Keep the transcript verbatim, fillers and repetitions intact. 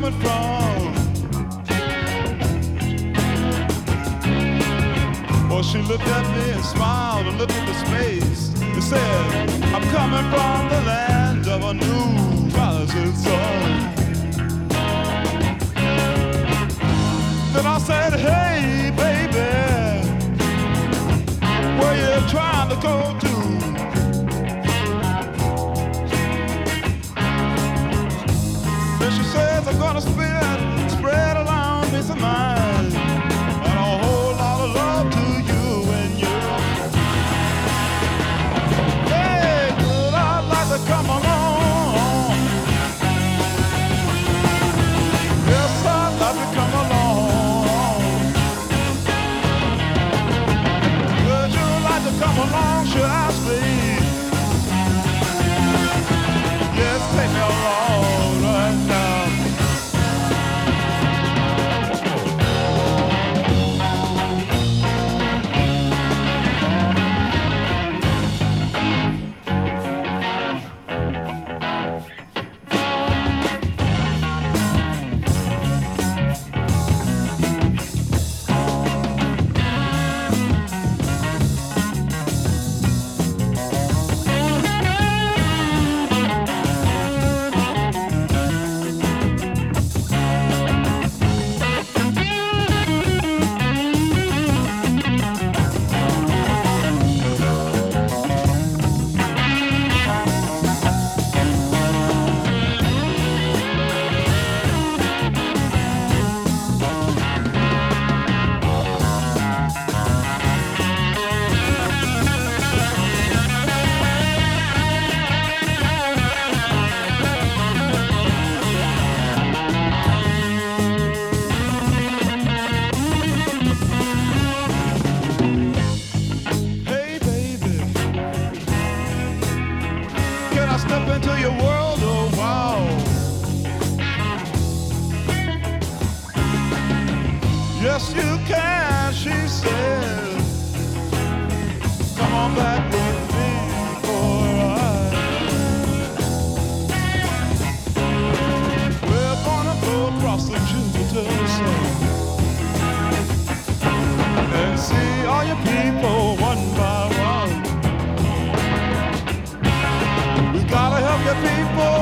coming from. Well, she looked at me and smiled and looked at the space and said, I'm coming from the land of a new rising sun. Then I said, hey, baby, where you trying to go to? Then she says, I'm gonna spread, spread around peace of mind and a whole lot of love to you and you. Hey, would I like to come along? Yes, I'd like to come along. Would you like to come along, should I speak? Yes, take me along right now. Step into your world, oh wow. Yes, you can, she said. Come on back with me for a ride. We're gonna go across the Jupiter sun and see all your people one by one. Gotta help your people